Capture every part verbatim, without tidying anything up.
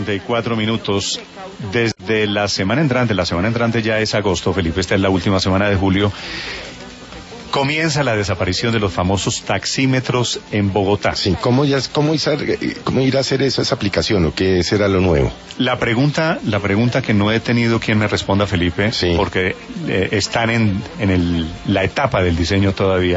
cincuenta y cuatro minutos. Desde la semana entrante, la semana entrante ya es agosto, Felipe, esta es la última semana de julio, comienza la desaparición de los famosos taxímetros en Bogotá. Sí, ¿cómo, ya, cómo, ir, cómo ir a hacer eso, esa aplicación, o qué será lo nuevo? La pregunta, la pregunta que no he tenido quien me responda, Felipe, sí. porque eh, están en, en el, la etapa del diseño todavía,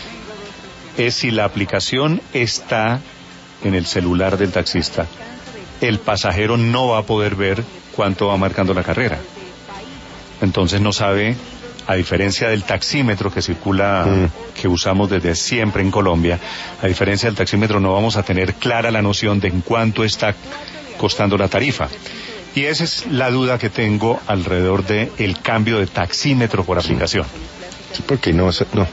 es si la aplicación está en el celular del taxista, el pasajero no va a poder ver cuánto va marcando la carrera. Entonces no sabe, a diferencia del taxímetro que circula, mm. que usamos desde siempre en Colombia, a diferencia del taxímetro no vamos a tener clara la noción de en cuánto está costando la tarifa. Y esa es la duda que tengo alrededor de el cambio de taxímetro por aplicación. Sí, porque no, no.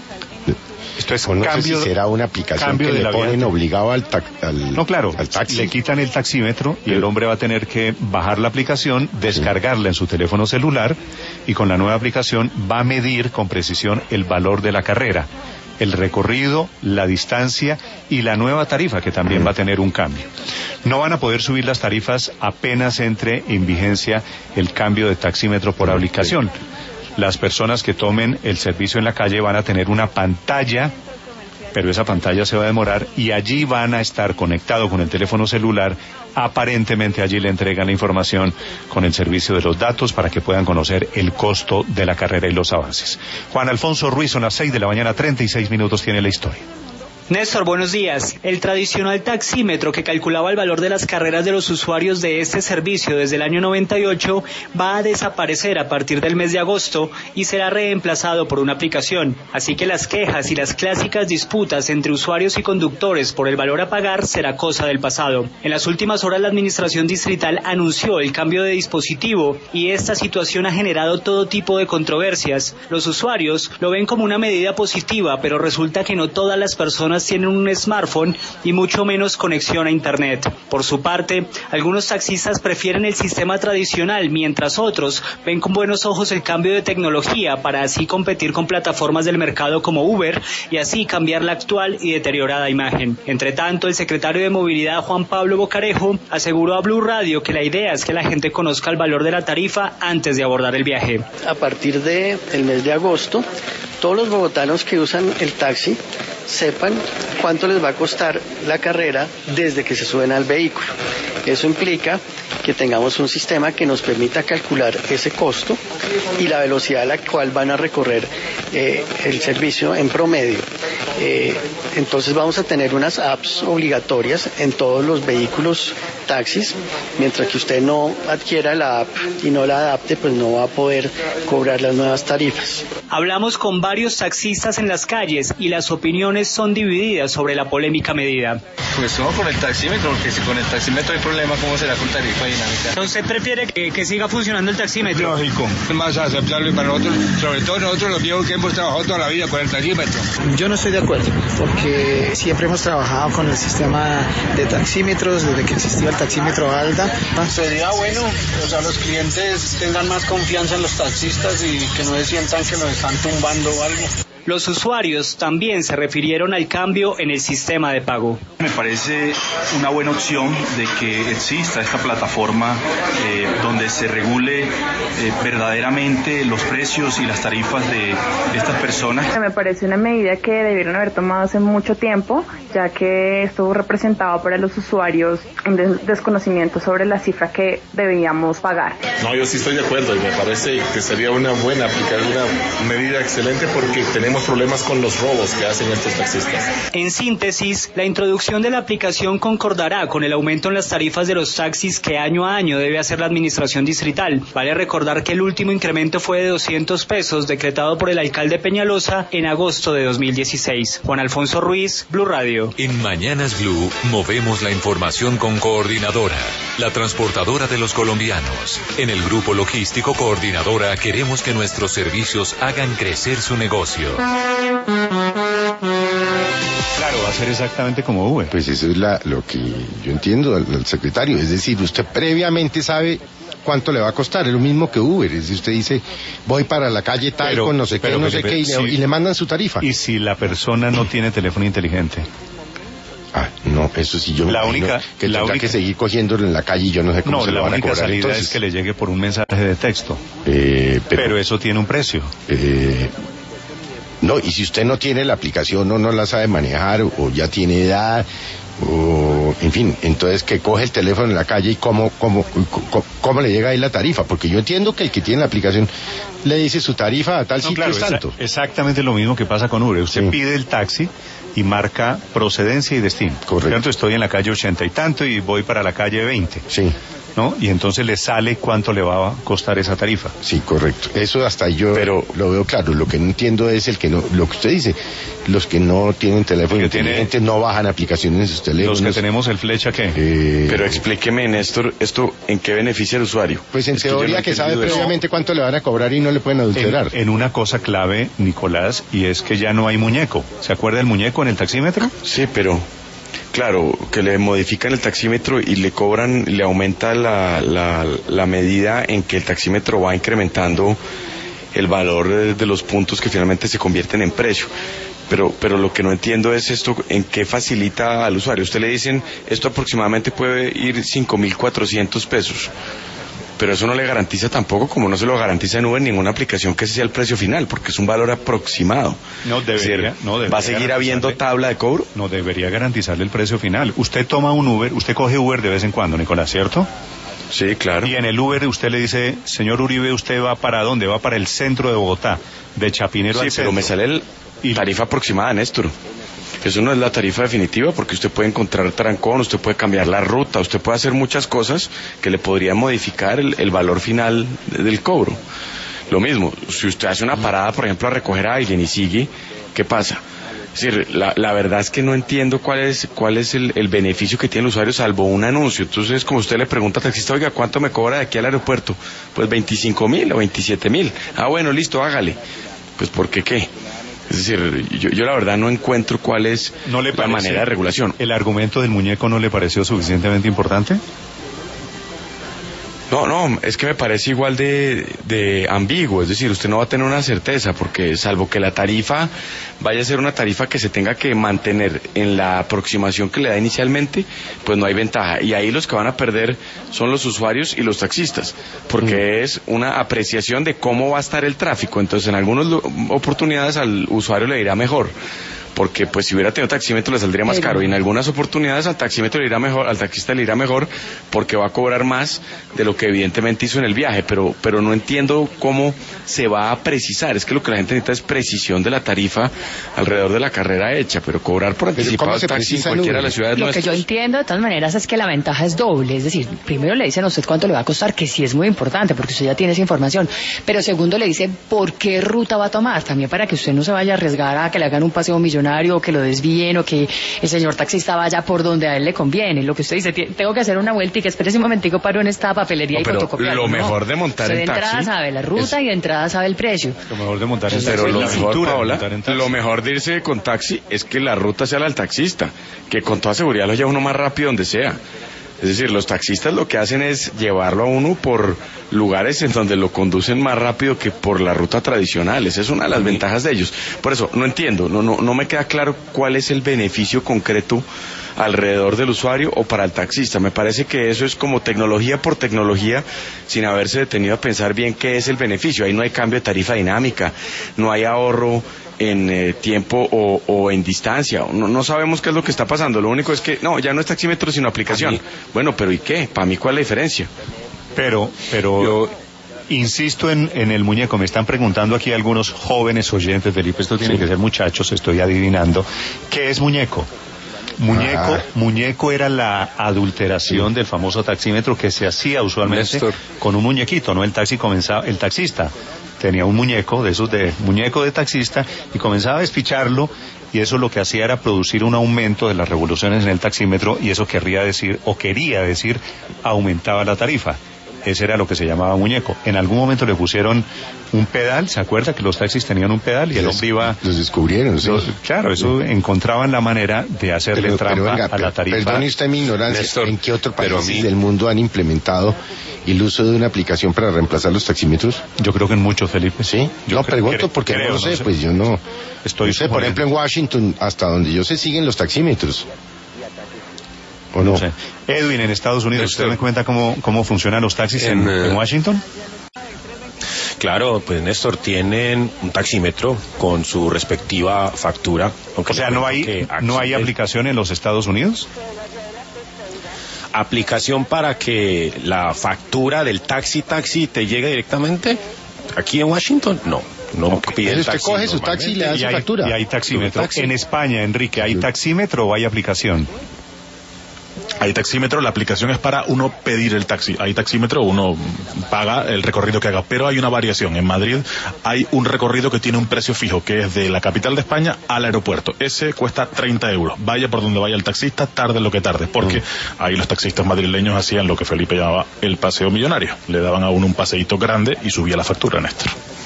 Esto es o no cambio, sé si será una aplicación que le ponen vía... obligado al, ta al, no, claro, al taxi. Le quitan el taxímetro y el hombre va a tener que bajar la aplicación, descargarla en su teléfono celular y con la nueva aplicación va a medir con precisión el valor de la carrera, el recorrido, la distancia y la nueva tarifa que también va a tener un cambio. No van a poder subir las tarifas apenas entre en vigencia el cambio de taxímetro por aplicación. Las personas que tomen el servicio en la calle van a tener una pantalla, pero esa pantalla se va a demorar y allí van a estar conectados con el teléfono celular. Aparentemente allí le entregan la información con el servicio de los datos para que puedan conocer el costo de la carrera y los avances. Juan Alfonso Ruiz, son las seis de la mañana, treinta y seis minutos tiene la historia. Néstor, buenos días. El tradicional taxímetro que calculaba el valor de las carreras de los usuarios de este servicio desde el año noventa y ocho va a desaparecer a partir del mes de agosto y será reemplazado por una aplicación. Así que las quejas y las clásicas disputas entre usuarios y conductores por el valor a pagar será cosa del pasado. En las últimas horas la administración distrital anunció el cambio de dispositivo y esta situación ha generado todo tipo de controversias. Los usuarios lo ven como una medida positiva, pero resulta que no todas las personas tienen un smartphone y mucho menos conexión a internet. Por su parte, algunos taxistas prefieren el sistema tradicional, mientras otros ven con buenos ojos el cambio de tecnología para así competir con plataformas del mercado como Uber y así cambiar la actual y deteriorada imagen. Entre tanto, el secretario de Movilidad, Juan Pablo Bocarejo, aseguró a Blue Radio que la idea es que la gente conozca el valor de la tarifa antes de abordar el viaje. A partir del mes de agosto, todos los bogotanos que usan el taxi sepan cuánto les va a costar la carrera desde que se suben al vehículo. Eso implica que tengamos un sistema que nos permita calcular ese costo y la velocidad a la cual van a recorrer eh, el servicio en promedio. Eh, entonces vamos a tener unas apps obligatorias en todos los vehículos taxis, mientras que usted no adquiera la app y no la adapte, pues no va a poder cobrar las nuevas tarifas. Hablamos con varios taxistas en las calles y las opiniones son divididas sobre la polémica medida. Pues no con el taxímetro, porque si con el taxímetro hay problema, ¿cómo será con tarifa dinámica? ¿Usted prefiere que, que siga funcionando el taxímetro? Lógico, es más aceptable para nosotros, sobre todo nosotros los viejos que hemos trabajado toda la vida con el taxímetro. Yo no estoy de acuerdo, porque siempre hemos trabajado con el sistema de taxímetros, desde que existía el taxímetro ALDA. Sería bueno, o sea, los clientes tengan más confianza en los taxistas y que no se sientan que los están tumbando o algo. Los usuarios también se refirieron al cambio en el sistema de pago. Me parece una buena opción de que exista esta plataforma eh, donde se regule eh, verdaderamente los precios y las tarifas de, de estas personas. Me parece una medida que debieron haber tomado hace mucho tiempo, ya que esto representaba para los usuarios un des desconocimiento sobre la cifra que debíamos pagar. No, yo sí estoy de acuerdo y me parece que sería una buena aplicación, una medida excelente porque tenemos problemas con los robos que hacen estos taxistas. En síntesis, la introducción de la aplicación concordará con el aumento en las tarifas de los taxis que año a año debe hacer la administración distrital. Vale recordar que el último incremento fue de doscientos pesos decretado por el alcalde Peñalosa en agosto de dos mil dieciséis. Juan Alfonso Ruiz, Blue Radio. En Mañanas Blue movemos la información con Coordinadora, la transportadora de los colombianos. En el grupo logístico Coordinadora queremos que nuestros servicios hagan crecer su negocio. Claro, va a ser exactamente como Uber. Pues eso es la, lo que yo entiendo al, al secretario, es decir, usted previamente sabe cuánto le va a costar, es lo mismo que Uber, es decir, usted dice, voy para la calle tal, pero, con no sé qué, no sé qué, y, sí, le, y le mandan su tarifa. ¿Y si la persona no tiene teléfono inteligente? Ah, no, eso sí, yo me la única que la tendrá única... que seguir cogiéndolo en la calle y yo no sé cómo no, se lo van a cobrar. No, la única salida entonces. es que le llegue por un mensaje de texto. Eh, pero, pero eso tiene un precio. Eh, no, y si usted no tiene la aplicación o no la sabe manejar o ya tiene edad o en fin, entonces que coge el teléfono en la calle y cómo, cómo, cómo, cómo le llega ahí la tarifa, porque yo entiendo que el que tiene la aplicación le dice su tarifa a tal no, sitio claro, es tanto. Exactamente lo mismo que pasa con Uber. Usted sí. pide el taxi y marca procedencia y destino. Correcto. ¿Cierto? Estoy en la calle ochenta y tanto y voy para la calle veinte. Sí. ¿No? Y entonces le sale cuánto le va a costar esa tarifa. Sí, correcto. Eso hasta yo pero, lo veo claro. Lo que no entiendo es el que no, lo que usted dice, los que no tienen teléfono inteligente tiene, no bajan aplicaciones en sus teléfonos. Los que tenemos el flecha, ¿qué? Eh, pero explíqueme, Néstor, esto, ¿en qué beneficia al usuario? Pues en es teoría que, que sabe previamente cuánto le van a cobrar y no le pueden adulterar. En, en una cosa clave, Nicolás, y es que ya no hay muñeco. ¿Se acuerda del muñeco en el taxímetro? Sí, pero... Claro, que le modifican el taxímetro y le cobran, le aumenta la, la, la medida en que el taxímetro va incrementando el valor de, de los puntos que finalmente se convierten en precio. Pero, pero lo que no entiendo es esto, en qué facilita al usuario. Usted le dicen, esto aproximadamente puede ir cinco mil cuatrocientos pesos. Pero eso no le garantiza tampoco, como no se lo garantiza en Uber, ninguna aplicación que ese sea el precio final, porque es un valor aproximado. No debería, decir, no debería ¿va a seguir habiendo tabla de cobro? No debería garantizarle el precio final. Usted toma un Uber, usted coge Uber de vez en cuando, Nicolás, ¿cierto? Sí, claro. Y en el Uber usted le dice, señor Uribe, ¿usted va para dónde? Va para el centro de Bogotá, de Chapinero sí, al centro. Sí, pero me sale el y... tarifa aproximada, Néstor. Eso no es la tarifa definitiva porque usted puede encontrar trancón, usted puede cambiar la ruta, usted puede hacer muchas cosas que le podrían modificar el, el valor final del cobro. Lo mismo, si usted hace una parada, por ejemplo, a recoger a alguien y sigue, ¿qué pasa? Es decir, la, la verdad es que no entiendo cuál es cuál es el, el beneficio que tiene el usuario salvo un anuncio. Entonces, como usted le pregunta al taxista, oiga, ¿cuánto me cobra de aquí al aeropuerto? Pues veinticinco mil o veintisiete mil. Ah, bueno, listo, hágale. Pues, ¿por qué qué? Es decir, yo, yo la verdad no encuentro cuál es ¿No le la manera de regulación. ¿El argumento del muñeco no le pareció suficientemente importante? No, no, es que me parece igual de, de ambiguo, es decir, usted no va a tener una certeza, porque salvo que la tarifa vaya a ser una tarifa que se tenga que mantener en la aproximación que le da inicialmente, pues no hay ventaja. Y ahí los que van a perder son los usuarios y los taxistas, porque mm. es una apreciación de cómo va a estar el tráfico. Entonces, en algunas oportunidades al usuario le irá mejor, porque pues si hubiera tenido taxímetro le saldría más caro, y en algunas oportunidades al taxímetro le irá mejor, al taxista le irá mejor porque va a cobrar más de lo que evidentemente hizo en el viaje, pero pero no entiendo cómo se va a precisar. Es que lo que la gente necesita es precisión de la tarifa alrededor de la carrera hecha, pero cobrar por anticipado el taxi en cualquiera de las ciudades Lo nuestras. que yo entiendo de todas maneras es que la ventaja es doble, es decir, primero le dicen a usted cuánto le va a costar, que sí es muy importante porque usted ya tiene esa información, pero segundo le dice por qué ruta va a tomar, también para que usted no se vaya a arriesgar a que le hagan un paseo millonario, o que lo desvíen, o que el señor taxista vaya por donde a él le conviene. Lo que usted dice, tengo que hacer una vuelta y que espérese un momentico, paro en esta papelería no, y fotocopiar. Lo mejor no. de montar usted en de taxi. entrada sabe la ruta es... y de entrada sabe el precio. Lo mejor de montar en taxi. Pero lo la mejor, cintura, Paola, montar en taxi. Lo mejor de irse con taxi es que la ruta sea la del taxista, que con toda seguridad lo lleva uno más rápido donde sea. Es decir, los taxistas lo que hacen es llevarlo a uno por lugares en donde lo conducen más rápido que por la ruta tradicional. Esa es una de las ventajas de ellos. Por eso, no entiendo, no, no, no me queda claro cuál es el beneficio concreto alrededor del usuario o para el taxista. Me parece que eso es como tecnología por tecnología, sin haberse detenido a pensar bien qué es el beneficio. Ahí no hay cambio de tarifa dinámica, no hay ahorro en eh, tiempo o, o en distancia. No, no sabemos qué es lo que está pasando. Lo único es que, no, ya no es taxímetro sino aplicación. Bueno, pero ¿y qué? Para mí, ¿cuál es la diferencia? Pero, pero... Yo... Insisto en, en el muñeco. Me están preguntando aquí algunos jóvenes oyentes, Felipe, esto tiene sí. que ser muchachos, estoy adivinando. ¿Qué es muñeco? Muñeco, ah. muñeco era la adulteración sí. del famoso taxímetro que se hacía usualmente Néstor. Con un muñequito, ¿no? El taxi comenzaba, el taxista tenía un muñeco, de esos de muñeco de taxista, y comenzaba a despicharlo, y eso lo que hacía era producir un aumento de las revoluciones en el taxímetro, y eso querría decir, o quería decir, aumentaba la tarifa. Ese era lo que se llamaba muñeco. En algún momento le pusieron un pedal, ¿se acuerda que los taxis tenían un pedal y el hombre iba... Los descubrieron, sí. Los, claro, eso sí. Encontraban la manera de hacerle pero, trampa pero venga, a la tarifa. Perdone usted mi ignorancia, Néstor, ¿en qué otro país mí... del mundo han implementado el uso de una aplicación para reemplazar los taxímetros? Yo creo que en muchos, Felipe. ¿Sí? Yo no, pregunto creo, porque creo, no lo sé, no sé, pues yo no... Estoy no sé, por ejemplo, en Washington, hasta donde yo sé, siguen los taxímetros. ¿o no? no sé. Edwin, en Estados Unidos, ¿usted me cuenta cómo, cómo funcionan los taxis en, en, en Washington? Claro, pues Néstor, tienen un taxímetro con su respectiva factura. O sea, ¿no hay, ¿no hay aplicación en los Estados Unidos? ¿Aplicación para que la factura del taxi taxi te llegue directamente aquí en Washington? No. No okay. pide el usted taxi coge su taxi y le da su factura. Y hay taxímetro. En España, Enrique, ¿hay taxímetro o hay aplicación? Hay taxímetro, la aplicación es para uno pedir el taxi. Hay taxímetro, uno paga el recorrido que haga, pero hay una variación. En Madrid hay un recorrido que tiene un precio fijo, que es de la capital de España al aeropuerto. Ese cuesta treinta euros. Vaya por donde vaya el taxista, tarde lo que tarde, porque mm. ahí los taxistas madrileños hacían lo que Felipe llamaba el paseo millonario. Le daban a uno un paseíto grande y subía la factura, Néstor.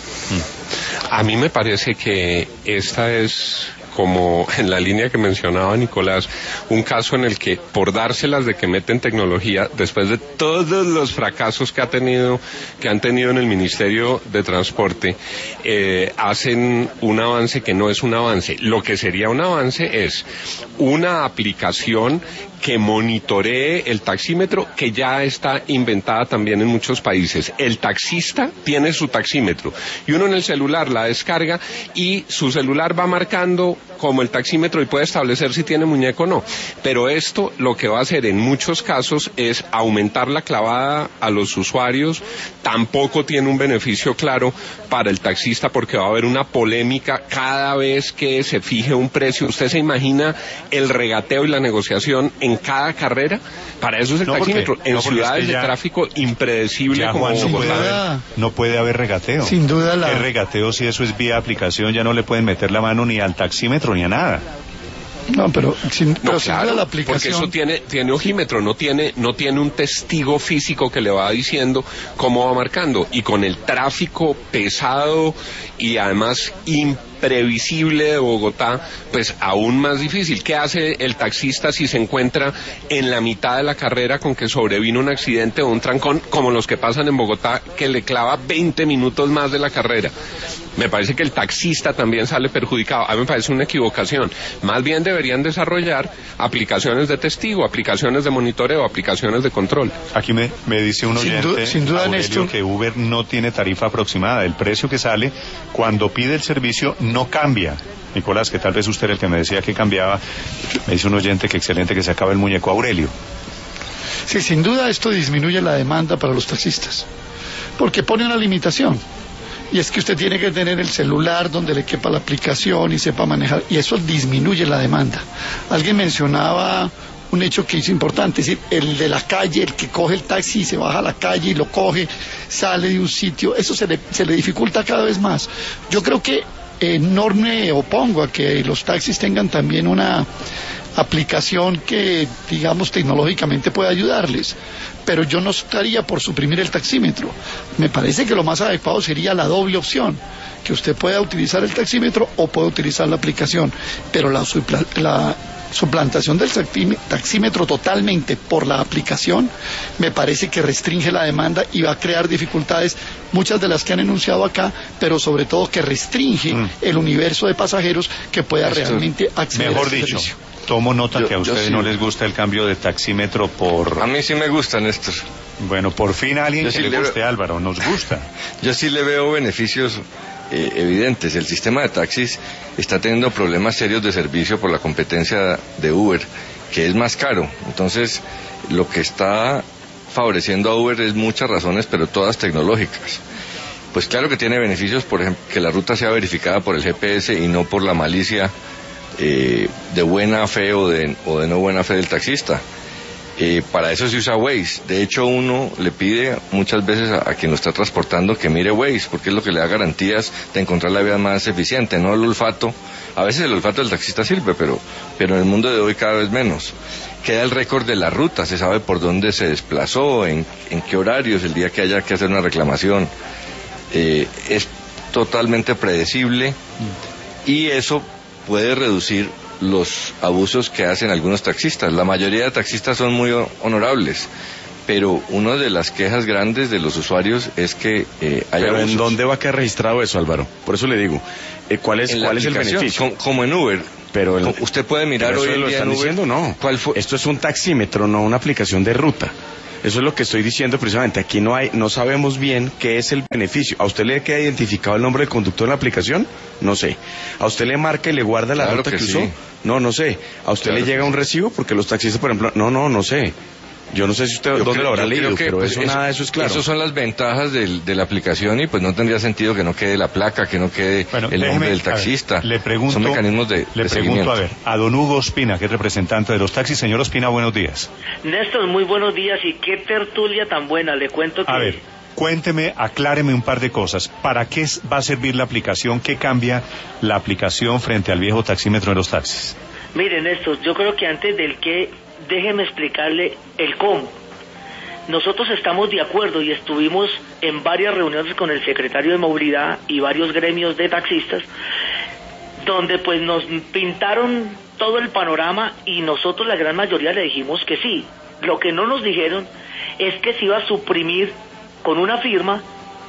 Mm. A mí me parece que esta es, como en la línea que mencionaba Nicolás, un caso en el que, por dárselas de que meten tecnología, después de todos los fracasos que ha tenido, que han tenido en el Ministerio de Transporte, eh, hacen un avance que no es un avance. Lo que sería un avance es una aplicación que monitoree el taxímetro, que ya está inventada también en muchos países. El taxista tiene su taxímetro y uno en el celular la descarga y su celular va marcando como el taxímetro y puede establecer si tiene muñeco o no. Pero esto lo que va a hacer en muchos casos es aumentar la clavada a los usuarios. Tampoco tiene un beneficio claro para el taxista, porque va a haber una polémica cada vez que se fije un precio. ¿Usted se imagina el regateo y la negociación en cada carrera? Para eso es el no taxímetro. Porque, en no ciudades es ya, de tráfico impredecible ya, como Juan, no Bogotá. Puede, no puede haber regateo. Sin duda la... El regateo, si eso es vía aplicación, ya no le pueden meter la mano ni al taxímetro ni a nada. No, pero sin, no, pero claro, sin la aplicación. Porque eso tiene tiene ojímetro, no tiene no tiene un testigo físico que le va diciendo cómo va marcando, y con el tráfico pesado y además imprevisible de Bogotá, pues aún más difícil. ¿Qué hace el taxista si se encuentra en la mitad de la carrera con que sobrevino un accidente o un trancón como los que pasan en Bogotá, que le clava veinte minutos más de la carrera? Me parece que el taxista también sale perjudicado. A mí me parece una equivocación. Más bien deberían desarrollar aplicaciones de testigo, aplicaciones de monitoreo, aplicaciones de control. Aquí me, me dice un oyente, sin duda, sin duda Aurelio, Néstor, que Uber no tiene tarifa aproximada. El precio que sale cuando pide el servicio no cambia. Nicolás, que tal vez usted era el que me decía que cambiaba. Me dice un oyente que excelente que se acaba el muñeco. Aurelio. Sí, sin duda esto disminuye la demanda para los taxistas, porque pone una limitación. Y es que usted tiene que tener el celular donde le quepa la aplicación y sepa manejar, y eso disminuye la demanda. Alguien mencionaba un hecho que es importante, es decir, el de la calle, el que coge el taxi y se baja a la calle y lo coge, sale de un sitio, eso se le, se le dificulta cada vez más. Yo creo que eh, no me opongo a que los taxis tengan también una aplicación que, digamos, tecnológicamente pueda ayudarles, pero yo no estaría por suprimir el taxímetro. Me parece que lo más adecuado sería la doble opción, que usted pueda utilizar el taxímetro o pueda utilizar la aplicación, pero la, la suplantación del taxímetro totalmente por la aplicación me parece que restringe la demanda y va a crear dificultades, muchas de las que han enunciado acá, pero sobre todo que restringe mm. el universo de pasajeros que pueda Esto, realmente acceder mejor a ese dicho. servicio. Tomo nota yo, que a ustedes sí. no les gusta el cambio de taxímetro por... A mí sí me gusta, Néstor. Bueno, por fin a alguien yo que sí le, le guste, veo... Álvaro, nos gusta. Yo sí le veo beneficios eh, evidentes. El sistema de taxis está teniendo problemas serios de servicio por la competencia de Uber, que es más caro. Entonces, lo que está favoreciendo a Uber es muchas razones, pero todas tecnológicas. Pues claro que tiene beneficios, por ejemplo, que la ruta sea verificada por el G P S y no por la malicia Eh, de buena fe o de, o de no buena fe del taxista. Eh, para eso se usa Waze. De hecho, uno le pide muchas veces a, a quien lo está transportando que mire Waze, porque es lo que le da garantías de encontrar la vía más eficiente, no el olfato. A veces el olfato del taxista sirve, pero, pero en el mundo de hoy cada vez menos. Queda el récord de la ruta, se sabe por dónde se desplazó, en, en qué horarios, el día que haya que hacer una reclamación. Eh, es totalmente predecible y eso puede reducir los abusos que hacen algunos taxistas. La mayoría de taxistas son muy honorables, pero una de las quejas grandes de los usuarios es que eh, hay Pero abusos. ¿en dónde va a quedar registrado eso, Álvaro? Por eso le digo, Eh, ¿Cuál es, cuál es el beneficio? Como, como en Uber. Pero el, usted puede mirar pero hoy eso en lo día están en Uber. diciendo, no. ¿Cuál fue? Esto es un taxímetro, no una aplicación de ruta. Eso es lo que estoy diciendo precisamente. Aquí no hay, no sabemos bien qué es el beneficio. ¿A usted le queda identificado el nombre del conductor en la aplicación? No sé. ¿A usted le marca y le guarda la Claro ruta que, que usó? sí. No, no sé. ¿A usted Claro le llega que un sí. recibo? Porque los taxistas, por ejemplo, no, no, no sé. Yo no sé si usted Yo dónde creo- lo habrá yo creo leído, que, pero pues, eso, nada de eso es claro. Esas son las ventajas del- de la aplicación y pues no tendría sentido que no quede la placa, que no quede Bueno, el déjeme, nombre del a ver, taxista. le pregunto, son mecanismos de, le de pregunto, seguimiento. a ver, a don Hugo Ospina, que es representante de los taxis. Señor Ospina, buenos días. Néstor, muy buenos días y qué tertulia tan buena. Le cuento que... A ver, cuénteme, acláreme un par de cosas. ¿Para qué es- va a servir la aplicación? ¿Qué cambia la aplicación frente al viejo taxímetro de los taxis? Mire, Néstor, yo creo que antes del qué, déjeme explicarle el cómo. Nosotros estamos de acuerdo y estuvimos en varias reuniones con el secretario de Movilidad y varios gremios de taxistas, donde pues nos pintaron todo el panorama y nosotros la gran mayoría le dijimos que sí. Lo que no nos dijeron es que se iba a suprimir con una firma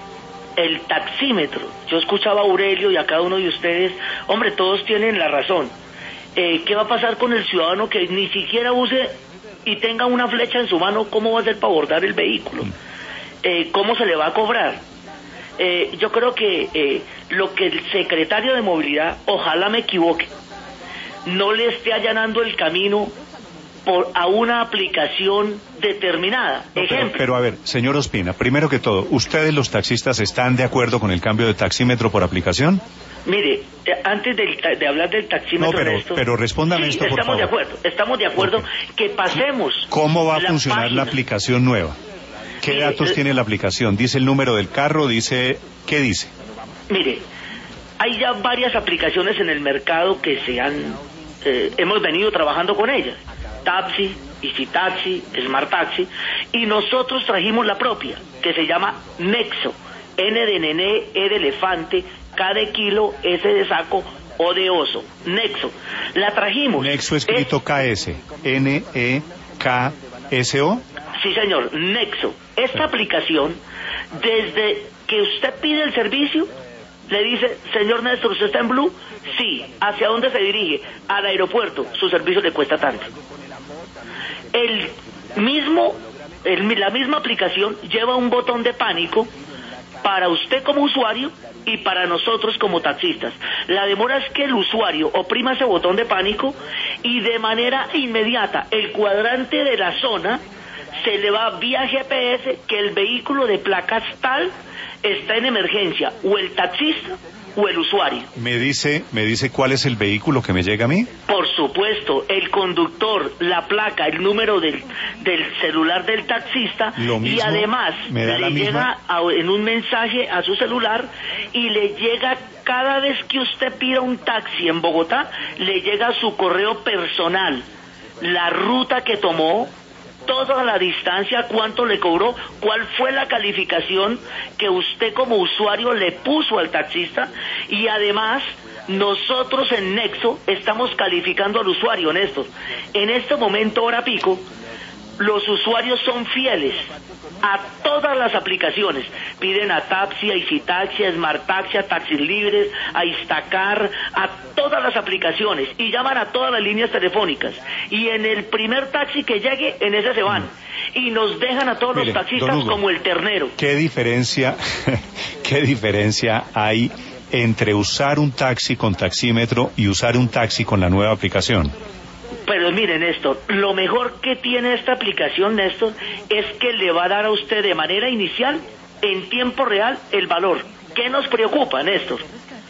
el taxímetro. Yo escuchaba a Aurelio y a cada uno de ustedes, hombre, todos tienen la razón. Eh, ¿Qué va a pasar con el ciudadano que ni siquiera use y tenga una flecha en su mano? ¿Cómo va a ser para abordar el vehículo? Eh, ¿Cómo se le va a cobrar? Eh, yo creo que eh, lo que el secretario de Movilidad, ojalá me equivoque, no le esté allanando el camino por a una aplicación determinada. No, pero, Ejemplo. pero a ver, señor Ospina, primero que todo, ¿ustedes los taxistas están de acuerdo con el cambio de taxímetro por aplicación? Mire, eh, antes del ta- de hablar del taxímetro, No, pero- Néstor, pero respóndame sí, esto, por estamos de favor. acuerdo, estamos de acuerdo que pasemos. ¿Cómo va a la funcionar página. la aplicación nueva? ¿Qué Mire, datos eh, tiene la aplicación? ¿Dice el número del carro? ¿Dice qué dice? Mire, hay ya varias aplicaciones en el mercado que se han, eh, hemos venido trabajando con ellas. Taxi, Easy Taxi, Smart Taxi, y nosotros trajimos la propia, que se llama Nexo. N de nene, E de elefante, K de kilo, S de saco, O de oso. Nexo. La trajimos. Nexo escrito K S. N E K S O. Sí, señor, Nexo. Esta aplicación, desde que usted pide el servicio, le dice, señor Néstor, ¿usted está en Blue? Sí. ¿Hacia dónde se dirige? Al aeropuerto. Su servicio le cuesta tanto. El mismo, el- la misma aplicación lleva un botón de pánico para usted como usuario y para nosotros como taxistas. La demora es que el usuario oprima ese botón de pánico y de manera inmediata el cuadrante de la zona se le va vía G P S que el vehículo de placas tal está en emergencia, o el taxista o el usuario. Me dice, me dice cuál es el vehículo que me llega a mí. Por supuesto, el conductor, la placa, el número del, del celular del taxista, Lo y mismo, además me da le la llega misma- a- en un mensaje a su celular y le llega cada vez que usted pida un taxi en Bogotá, le llega a su correo personal la ruta que tomó, toda la distancia, cuánto le cobró, cuál fue la calificación que usted como usuario le puso al taxista, y además nosotros en Nexo estamos calificando al usuario, Néstor. En este momento, hora pico, los usuarios son fieles a todas las aplicaciones. Piden a Taxi, a Easy Taxi, a Smart Taxi, a Taxis Libres, a Instacar, a todas las aplicaciones, y llaman a todas las líneas telefónicas. Y en el primer taxi que llegue, en ese se van. Y nos dejan a todos Mire, los don taxistas Hugo, como el ternero. ¿Qué diferencia, qué diferencia hay entre usar un taxi con taxímetro y usar un taxi con la nueva aplicación? Pero mire, Néstor, lo mejor que tiene esta aplicación, Néstor, es que le va a dar a usted de manera inicial, en tiempo real, el valor. ¿Qué nos preocupa, Néstor?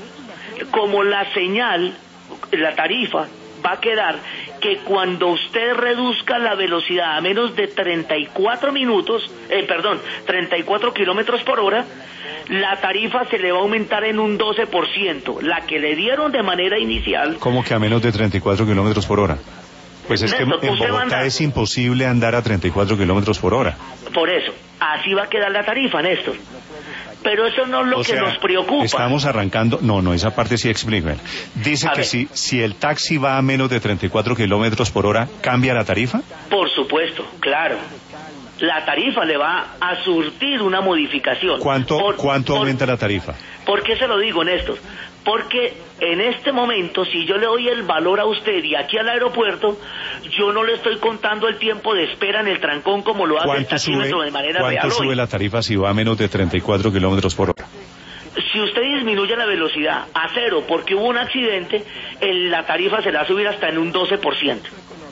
Como la señal, la tarifa, va a quedar que cuando usted reduzca la velocidad a menos de treinta y cuatro minutos, eh, perdón, treinta y cuatro kilómetros por hora, la tarifa se le va a aumentar en un doce por ciento. La que le dieron de manera inicial. ¿Cómo que a menos de treinta y cuatro kilómetros por hora? Pues es que Néstor, en usted va a Bogotá andar- es imposible andar a treinta y cuatro kilómetros por hora. Por eso, así va a quedar la tarifa, Néstor. Pero eso no es lo O que sea, nos preocupa. Estamos arrancando, no, no, esa parte sí expliquen. Dice A que ver. si, si el taxi va a menos de treinta y cuatro kilómetros por hora, ¿cambia la tarifa? Por supuesto, claro. la tarifa le va a surtir una modificación. ¿Cuánto, por, ¿cuánto por, aumenta la tarifa? ¿Por qué se lo digo, Néstor? Porque en este momento, si yo le doy el valor a usted y aquí al aeropuerto, yo no le estoy contando el tiempo de espera en el trancón como lo hace el taxímetro de manera real hoy. ¿Cuánto sube la tarifa si va a menos de treinta y cuatro kilómetros por hora? Si usted disminuye la velocidad a cero porque hubo un accidente, el, la tarifa se la va a subir hasta en un doce por ciento.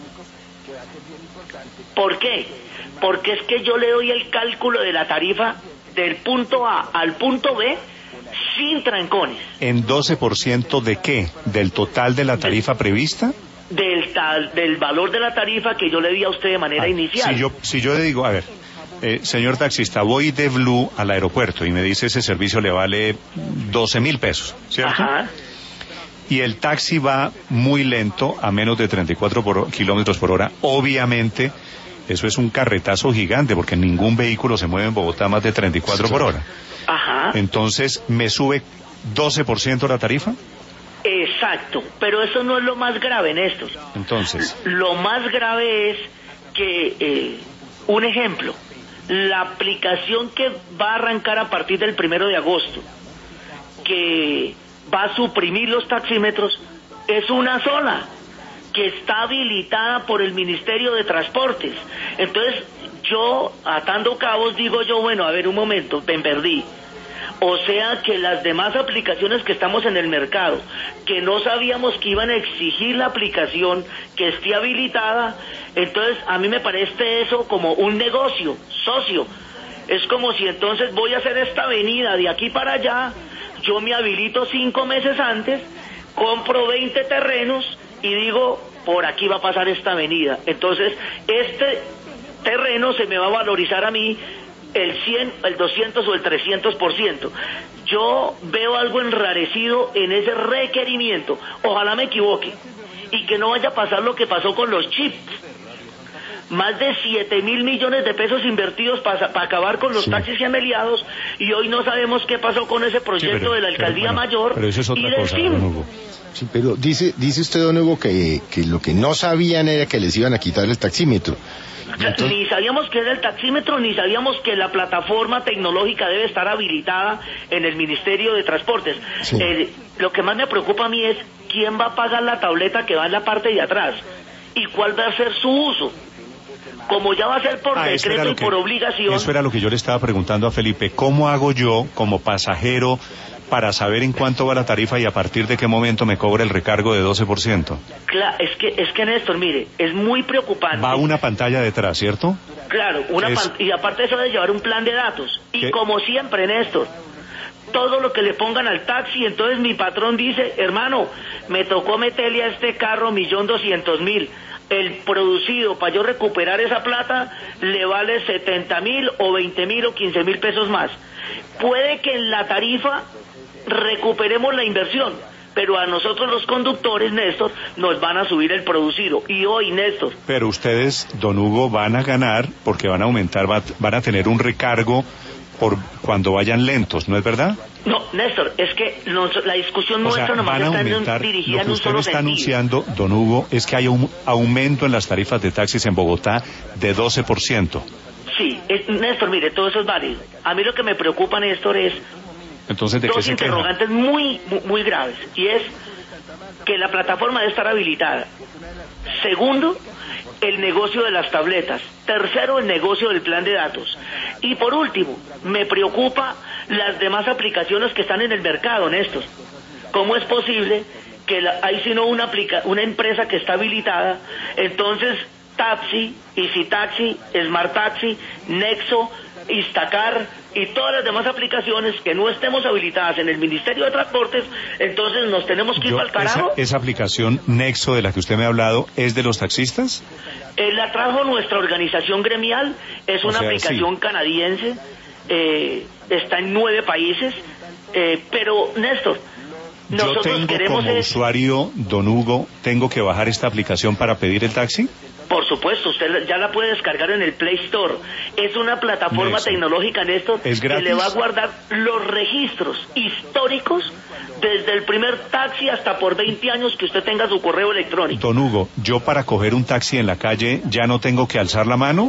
¿Por qué? Porque es que yo le doy el cálculo de la tarifa del punto A al punto B sin trancones. ¿En doce por ciento de qué? ¿Del total de la tarifa de, prevista? Del tal, del valor de la tarifa que yo le di a usted de manera ah, inicial. Si yo, si yo le digo, a ver, eh, señor taxista, voy de Blue al aeropuerto y me dice ese servicio le vale doce mil pesos, ¿cierto? Ajá. Y el taxi va muy lento, a menos de treinta y cuatro por, kilómetros por hora, obviamente eso es un carretazo gigante porque ningún vehículo se mueve en Bogotá más de treinta y cuatro por hora. Ajá. Entonces, ¿me sube doce por ciento la tarifa? Exacto, pero eso no es lo más grave, Néstor. Entonces. Lo más grave es que, eh, un ejemplo, la aplicación que va a arrancar a partir del primero de agosto, que va a suprimir los taxímetros, es una sola, que está habilitada por el Ministerio de Transportes. Entonces, yo, atando cabos, digo yo, bueno, a ver un momento, me perdí. O sea que las demás aplicaciones que estamos en el mercado, que no sabíamos que iban a exigir la aplicación que esté habilitada, entonces a mí me parece eso como un negocio, socio. Es como si entonces voy a hacer esta avenida de aquí para allá, yo me habilito cinco meses antes, compro veinte terrenos y digo, por aquí va a pasar esta avenida. Entonces, este terreno se me va a valorizar a mí el cien, el doscientos o el trescientos por ciento. Yo veo algo enrarecido en ese requerimiento. Ojalá me equivoque y que no vaya a pasar lo que pasó con los chips. Más de siete mil millones de pesos invertidos para pa acabar con los sí. taxis gemeliados, y hoy no sabemos qué pasó con ese proyecto sí, pero, de la alcaldía pero, bueno, mayor pero eso es otra y del cosa, C I M. don Hugo. Sí, pero dice dice usted, don Hugo, que, que lo que no sabían era que les iban a quitar el taxímetro. Entonces, ni sabíamos que era el taxímetro, ni sabíamos que la plataforma tecnológica debe estar habilitada en el Ministerio de Transportes. Sí. Eh, lo que más me preocupa a mí es quién va a pagar la tableta que va en la parte de atrás y cuál va a ser su uso. Como ya va a ser por ah, decreto y que, por obligación. Eso era lo que yo le estaba preguntando a Felipe. ¿Cómo hago yo, como pasajero, para saber en cuánto va la tarifa y a partir de qué momento me cobra el recargo de doce por ciento? Claro, es que, es que Néstor, mire, es muy preocupante. Va una pantalla detrás, ¿cierto? Claro, una es... pan... y aparte de eso debe llevar un plan de datos. Y ¿Qué? Como siempre, Néstor, todo lo que le pongan al taxi, entonces mi patrón dice, hermano, me tocó meterle a este carro millón doscientos mil. El producido para yo recuperar esa plata le vale setenta mil o veinte mil o quince mil pesos más. Puede que en la tarifa recuperemos la inversión, pero a nosotros los conductores, Néstor, nos van a subir el producido. Y hoy, Néstor. Pero ustedes, don Hugo, van a ganar porque van a aumentar, van a tener un recargo por cuando vayan lentos, ¿no es verdad? No, Néstor, es que nos, la discusión o nuestra sea, nomás está aumentar, dirigida en un solo sentido. Lo que usted está anunciando, don Hugo, es que hay un aumento en las tarifas de taxis en Bogotá de doce por ciento. Sí, es, Néstor, mire, todo eso es válido. A mí lo que me preocupa, Néstor, es Entonces, ¿de dos qué se interrogantes queja? muy, muy, muy graves. Y es que la plataforma debe estar habilitada. Segundo, el negocio de las tabletas. Tercero, el negocio del plan de datos. Y por último, me preocupa las demás aplicaciones que están en el mercado, Néstor. ¿Cómo es posible que la, hay sino una, aplica, una empresa que está habilitada? Entonces, Taxi, Easy Taxi, Smart Taxi, Nexo, Instacar y todas las demás aplicaciones que no estemos habilitadas en el Ministerio de Transportes, entonces nos tenemos que ir Yo, para el carajo. Esa, esa aplicación Nexo de la que usted me ha hablado, ¿es de los taxistas? Eh, la trajo nuestra organización gremial, es o una sea, aplicación sí. canadiense, eh, está en nueve países, eh, pero Néstor, nosotros Yo tengo queremos como es... usuario, don Hugo, ¿tengo que bajar esta aplicación para pedir el taxi? Por supuesto, usted ya la puede descargar en el Play Store. Es una plataforma Nexo. tecnológica, Néstor, ¿Es que gratis? le va a guardar los registros históricos desde el primer taxi hasta por veinte años que usted tenga su correo electrónico. Don Hugo, yo para coger un taxi en la calle ya no tengo que alzar la mano.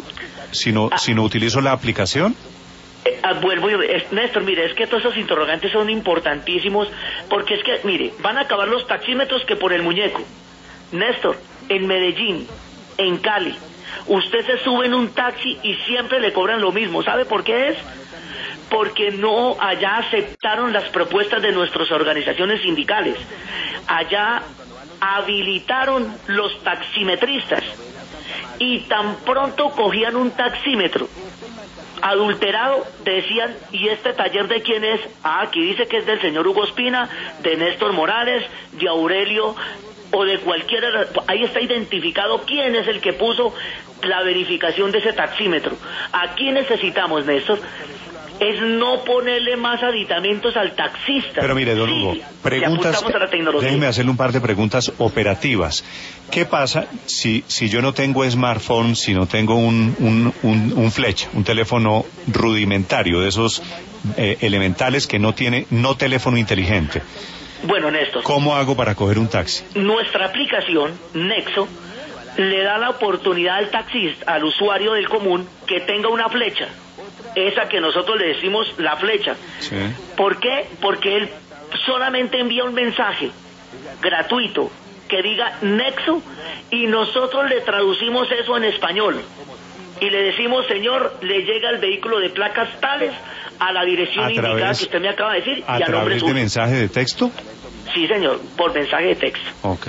si no, ah, si no utilizo la aplicación? Eh, ah, vuelvo y, eh, Néstor, mire, es que todos esos interrogantes son importantísimos, porque es que, mire, van a acabar los taxímetros que por el muñeco. Néstor, en Medellín, en Cali, usted se sube en un taxi y siempre le cobran lo mismo. ¿Sabe por qué es? Porque no, allá aceptaron las propuestas de nuestras organizaciones sindicales. Allá habilitaron los taximetristas y tan pronto cogían un taxímetro adulterado, decían, ¿y este taller de quién es? Ah, aquí dice que es del señor Hugo Espina, de Néstor Morales, de Aurelio o de cualquiera. Ahí está identificado quién es el que puso la verificación de ese taxímetro. Aquí necesitamos, Néstor, es no ponerle más aditamentos al taxista. Pero mire, don Hugo, sí, preguntas, déjeme hacerle un par de preguntas operativas. ¿Qué pasa si si yo no tengo smartphone, si no tengo un un, un, un flecha, un teléfono rudimentario, de esos eh, elementales que no tiene, no teléfono inteligente? Bueno, Néstor, ¿cómo hago para coger un taxi? Nuestra aplicación, Nexo, le da la oportunidad al taxista, al usuario del común, que tenga una flecha. Esa que nosotros le decimos la flecha. Sí. ¿Por qué? Porque él solamente envía un mensaje gratuito que diga Nexo y nosotros le traducimos eso en español y le decimos, señor, le llega el vehículo de placas tales a la dirección ¿A indicada través, que usted me acaba de decir a y a nombre través suyo. de mensaje de texto? Sí, señor, por mensaje de texto. Ok.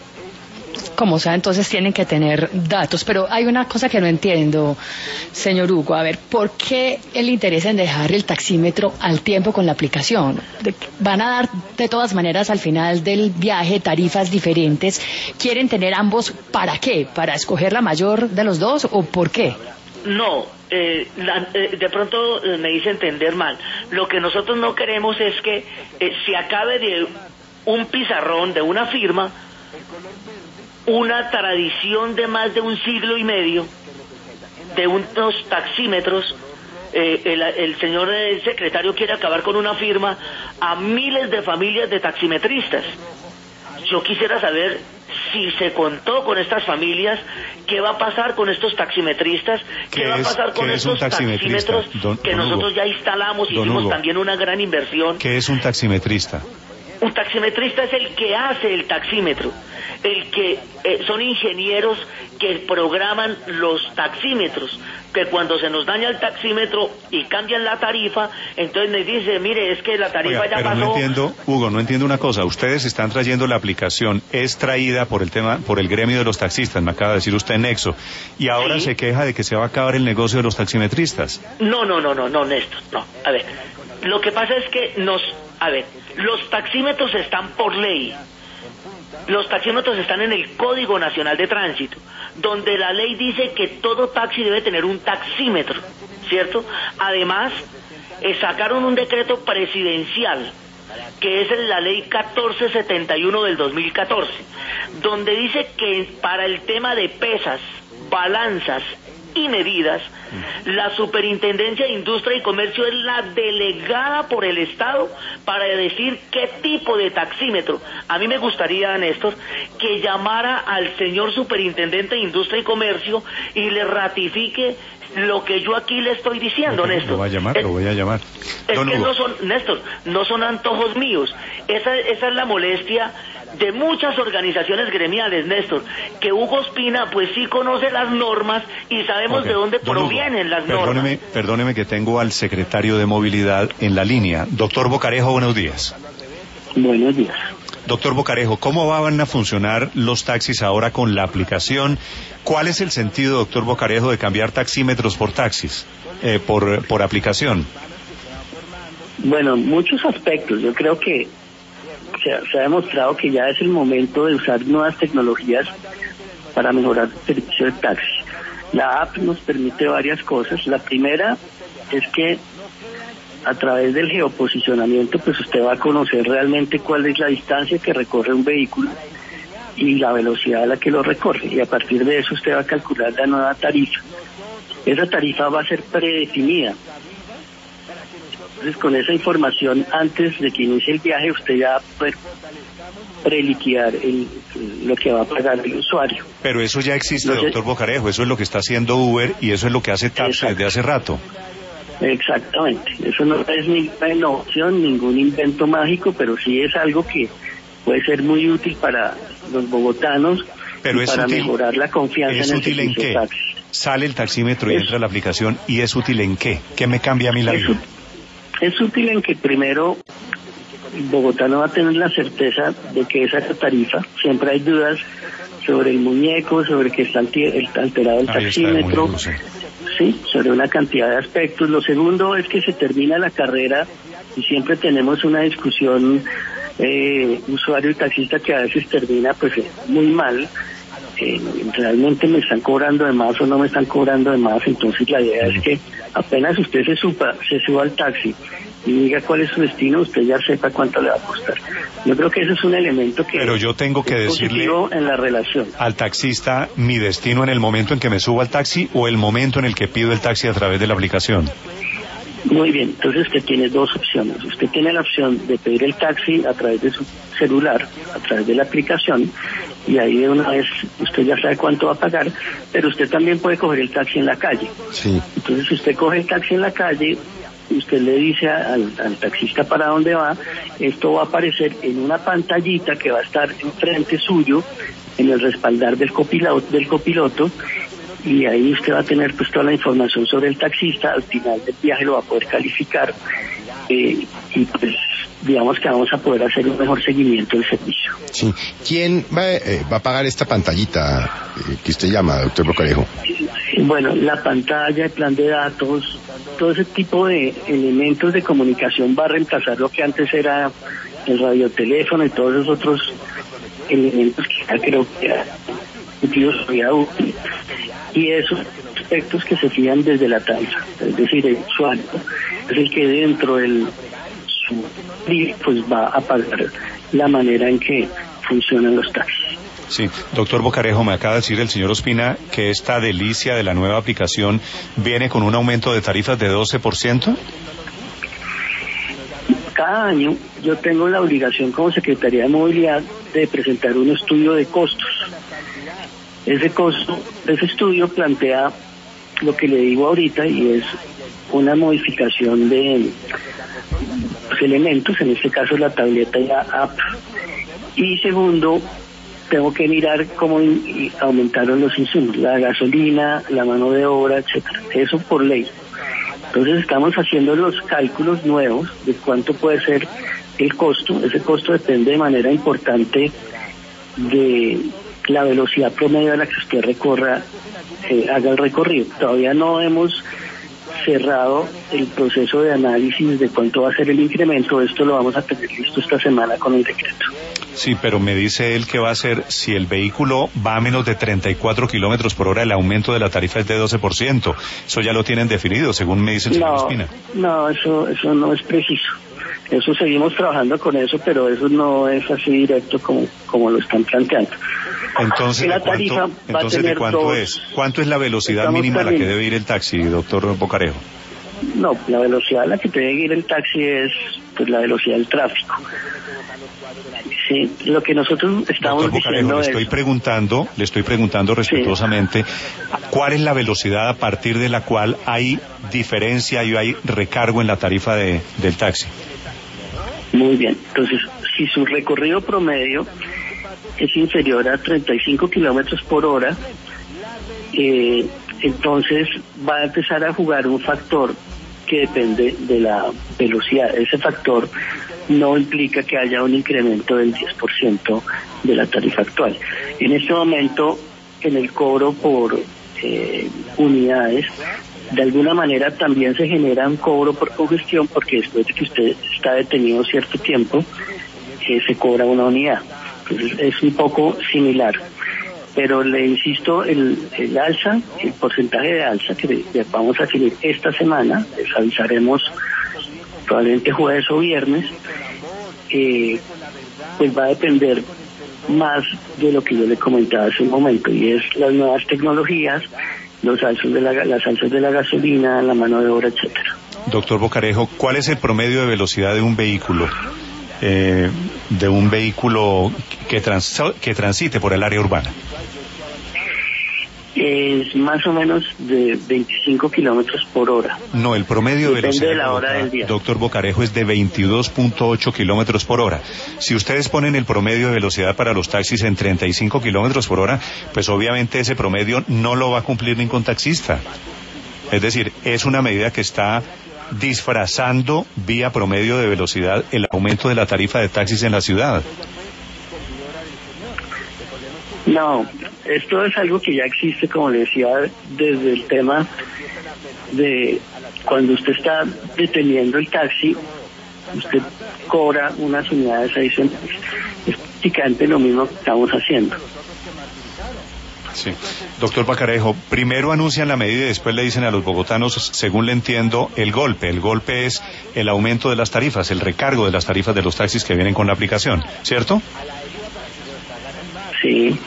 Como sea, entonces tienen que tener datos. Pero hay una cosa que no entiendo, señor Hugo. A ver, ¿por qué el interés en dejar el taxímetro al tiempo con la aplicación? De, ¿Van a dar de todas maneras al final del viaje tarifas diferentes? ¿Quieren tener ambos para qué? ¿Para escoger la mayor de los dos o por qué? No, eh, la, eh, de pronto eh, me hice entender mal. Lo que nosotros no queremos es que eh, se acabe de un pizarrón, de una firma, una tradición de más de un siglo y medio, de unos taxímetros. Eh, el, el señor el secretario quiere acabar con una firma a miles de familias de taximetristas. Yo quisiera saber si se contó con estas familias, qué va a pasar con estos taximetristas, qué, ¿Qué va a pasar con estos taxímetros don, que don nosotros Hugo, ya instalamos, hicimos Hugo, también una gran inversión. ¿Qué es un taximetrista? Un taximetrista es el que hace el taxímetro, el que eh, son ingenieros que programan los taxímetros, que cuando se nos daña el taxímetro y cambian la tarifa, entonces nos dice, mire, es que la tarifa Oiga, ya pero pasó. No entiendo, Hugo, no entiendo una cosa. Ustedes están trayendo la aplicación, es traída por el tema, por el gremio de los taxistas, me acaba de decir usted, Nexo, y ahora sí. Se queja de que se va a acabar el negocio de los taximetristas. No, no, no, no, no, Néstor, no. A ver, lo que pasa es que nos, a ver, los taxímetros están por ley. Los taxímetros están en el Código Nacional de Tránsito, donde la ley dice que todo taxi debe tener un taxímetro, ¿cierto? Además, eh, sacaron un decreto presidencial, que es la ley catorce setenta y uno del dos mil catorce, donde dice que para el tema de pesas, balanzas y medidas, la Superintendencia de Industria y Comercio es la delegada por el Estado para decir qué tipo de taxímetro. A mí me gustaría, Néstor, que llamara al señor Superintendente de Industria y Comercio y le ratifique lo que yo aquí le estoy diciendo, okay, Néstor. Lo voy a llamar, es, lo voy a llamar. Es Don que Hugo. no son, Néstor, no son antojos míos. Esa, esa es la molestia de muchas organizaciones gremiales, Néstor, que Hugo Espina pues sí conoce las normas y sabemos okay. de dónde Don provienen Hugo, las perdóneme, normas. Perdóneme que tengo al secretario de Movilidad en la línea. Doctor Bocarejo, buenos días. Buenos días. Doctor Bocarejo, ¿cómo van a funcionar los taxis ahora con la aplicación? ¿Cuál es el sentido, doctor Bocarejo, de cambiar taxímetros por taxis, eh, por, por aplicación? Bueno, muchos aspectos. Yo creo que se ha, se ha demostrado que ya es el momento de usar nuevas tecnologías para mejorar el servicio de taxi. La app nos permite varias cosas. La primera es que a través del geoposicionamiento, pues usted va a conocer realmente cuál es la distancia que recorre un vehículo y la velocidad a la que lo recorre, y a partir de eso usted va a calcular la nueva tarifa. Esa tarifa va a ser predefinida Entonces, con esa información, antes de que inicie el viaje, usted ya puede preliquidar el, lo que va a pagar el usuario. Pero eso ya existe, Entonces, doctor Bocarejo, eso es lo que está haciendo Uber y eso es lo que hace Taxi desde hace rato. Exactamente, eso no es ninguna innovación, ningún invento mágico, pero sí es algo que puede ser muy útil para los bogotanos pero y es para útil, mejorar la confianza ¿es en el útil en servicio qué? de taxi. Sale el taxímetro y Es- entra a la aplicación y es útil en qué? ¿Qué me cambia a mí la Es, vida? es útil en que primero el bogotano va a tener la certeza de que esa tarifa, siempre hay dudas sobre el muñeco, sobre que está alti- el- alterado el Ahí está el taxímetro, muñeco, sí. sí, sobre una cantidad de aspectos. Lo segundo es que se termina la carrera y siempre tenemos una discusión eh, usuario y taxista que a veces termina pues eh, muy mal. Eh, realmente me están cobrando de más o no me están cobrando de más. Entonces la idea es que apenas usted se suba, se suba al taxi y diga cuál es su destino, usted ya sepa cuánto le va a costar. Yo creo que ese es un elemento que Pero yo tengo que es decirle positivo en la relación. al taxista mi destino en el momento en que me subo al taxi o el momento en el que pido el taxi a través de la aplicación. Muy bien, entonces usted tiene dos opciones. Usted tiene la opción de pedir el taxi a través de su celular, a través de la aplicación, y ahí de una vez usted ya sabe cuánto va a pagar, pero usted también puede coger el taxi en la calle. Sí. Entonces, si usted coge el taxi en la calle, usted le dice al, al taxista para dónde va, esto va a aparecer en una pantallita que va a estar enfrente suyo, en el respaldar del copiloto, del copiloto, y ahí usted va a tener pues toda la información sobre el taxista. Al final del viaje lo va a poder calificar eh, y pues digamos que vamos a poder hacer un mejor seguimiento del servicio. Sí. ¿Quién va, eh, va a pagar esta pantallita eh, que usted llama, doctor Bocarejo? Bueno, la pantalla, el plan de datos, todo ese tipo de elementos de comunicación va a reemplazar lo que antes era el radioteléfono y todos esos otros elementos que ya creo que eran útiles. Y esos aspectos que se fijan desde la tarifa, es decir, el usuario es el que dentro del su pues va a pagar la manera en que funcionan los taxis. Sí, doctor Bocarejo, me acaba de decir el señor Ospina que esta delicia de la nueva aplicación viene con un aumento de tarifas de doce por ciento. Cada año yo tengo la obligación como Secretaría de Movilidad de presentar un estudio de costos. Ese costo, ese estudio plantea lo que le digo ahorita y es una modificación de los elementos, en este caso la tableta y la app. Y segundo, tengo que mirar cómo in- aumentaron los insumos, la gasolina, la mano de obra, etcétera. Eso por ley. Entonces estamos haciendo los cálculos nuevos de cuánto puede ser el costo. Ese costo depende de manera importante de la velocidad promedio a la que usted recorra, eh, haga el recorrido. Todavía no hemos cerrado el proceso de análisis de cuánto va a ser el incremento. Esto lo vamos a tener listo esta semana con el decreto. Sí, pero me dice él que va a ser, si el vehículo va a menos de treinta y cuatro kilómetros por hora, el aumento de la tarifa es de doce por ciento. Eso ya lo tienen definido, según me dice el señor No, Ospina. no, eso, eso no es preciso. Eso seguimos trabajando con eso, pero eso no es así directo como, como lo están planteando. Entonces, La ¿de cuánto, tarifa va a entonces, ¿de tener cuánto dos- es? ¿Cuánto es la velocidad Estamos mínima a la que terminando. debe ir el taxi, doctor Bocarejo? No, la velocidad a la que tiene que ir el taxi es pues la velocidad del tráfico. Sí, lo que nosotros estamos Doctor Bocarejo, diciendo le es... estoy preguntando, le estoy preguntando respetuosamente, ¿cuál es la velocidad a partir de la cual hay diferencia y hay recargo en la tarifa de, del taxi? Muy bien, entonces, si su recorrido promedio es inferior a treinta y cinco kilómetros por hora, eh, entonces va a empezar a jugar un factor que depende de la velocidad. Ese factor no implica que haya un incremento del diez por ciento de la tarifa actual. En este momento, en el cobro por eh, unidades, de alguna manera también se genera un cobro por congestión, porque después de que usted está detenido cierto tiempo, eh, se cobra una unidad. Entonces es un poco similar. Pero le insisto, el, el alza, el porcentaje de alza que le- vamos a definir esta semana, les avisaremos probablemente jueves o viernes, eh, pues va a depender más de lo que yo le comentaba hace un momento, y es las nuevas tecnologías, los alzos de la, las alzas de la gasolina, la mano de obra, etcétera. Doctor Bocarejo, ¿cuál es el promedio de velocidad de un vehículo, eh, de un vehículo que, trans, que transite por el área urbana? Es más o menos de veinticinco kilómetros por hora. No, el promedio de velocidad de la hora del día. Doctor Bocarejo, es de veintidós punto ocho kilómetros por hora. Si ustedes ponen el promedio de velocidad para los taxis en treinta y cinco kilómetros por hora, pues obviamente ese promedio no lo va a cumplir ningún taxista. Es decir, es una medida que está disfrazando vía promedio de velocidad el aumento de la tarifa de taxis en la ciudad. No, esto es algo que ya existe, como le decía, desde el tema de cuando usted está deteniendo el taxi, usted cobra unas unidades adicionales. Es prácticamente lo mismo que estamos haciendo. Sí. Doctor Bocarejo, primero anuncian la medida y después le dicen a los bogotanos, según le entiendo, el golpe. El golpe es el aumento de las tarifas, el recargo de las tarifas de los taxis que vienen con la aplicación, ¿cierto? Sí.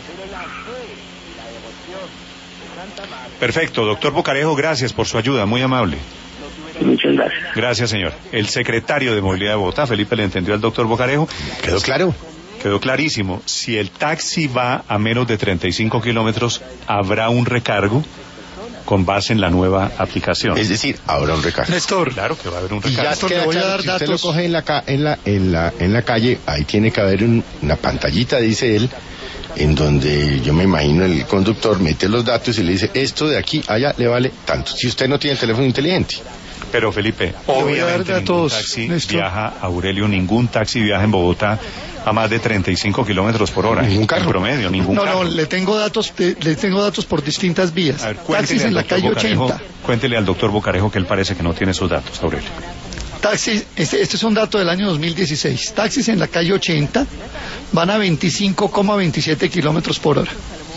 Perfecto, doctor Bocarejo, gracias por su ayuda, muy amable. Muchas gracias. Gracias, señor. El secretario de Movilidad de Bogotá, Felipe, le entendió al doctor Bocarejo. ¿Quedó claro? Quedó clarísimo. Si el taxi va a menos de treinta y cinco kilómetros, habrá un recargo con base en la nueva aplicación. Es decir, habrá un recargo. Néstor, claro que va a haber un Y recargo. ya queda voy a claro, dar si usted datos. lo coge en la, ca en la, en la, en la calle, ahí tiene que haber un, una pantallita, dice él, en donde yo me imagino el conductor mete los datos y le dice, esto de aquí a allá le vale tanto, si usted no tiene el teléfono inteligente. Pero Felipe, voy a obviamente dar ningún datos, taxi Néstor. viaja, Aurelio, ningún taxi viaja en Bogotá a más de treinta y cinco kilómetros por hora. Ningún carro. En promedio, ningún No, carro. no, le tengo datos, te- le tengo datos por distintas vías. A ver, Taxis cuéntele en al la doctor calle Bocarejo, ochenta. cuéntele al doctor Bocarejo que él parece que no tiene esos datos, Aurelio. Taxis, este, este es un dato del año dos mil dieciséis. Taxis en la calle ochenta van a veinticinco coma veintisiete kilómetros por hora.